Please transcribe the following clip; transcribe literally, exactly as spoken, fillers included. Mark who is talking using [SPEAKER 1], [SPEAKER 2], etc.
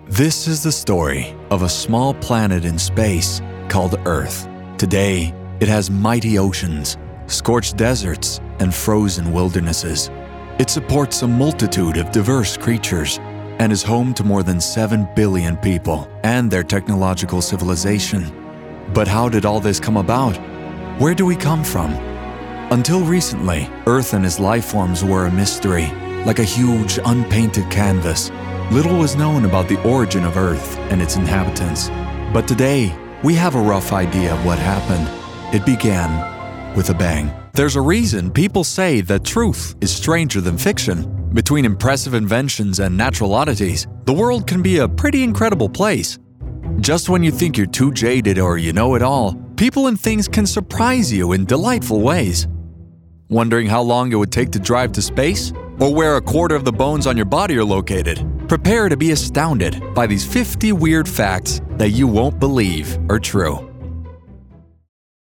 [SPEAKER 1] This is the story of a small planet in space called Earth. Today, it has mighty oceans, scorched deserts, and frozen wildernesses. It supports a multitude of diverse creatures and is home to more than seven billion people and their technological civilization. But how did all this come about? Where do we come from? Until recently, Earth and its life forms were a mystery, like a huge unpainted canvas. Little was known about the origin of Earth and its inhabitants. But today, we have a rough idea of what happened. It began with a bang. There's a reason people say that truth is stranger than fiction. Between impressive inventions and natural oddities, the world can be a pretty incredible place. Just when you think you're too jaded or you know it all, people and things can surprise you in delightful ways. Wondering how long it would take to drive to space? Or where a quarter of the bones on your body are located? Prepare to be astounded by these fifty weird facts that you won't believe are true.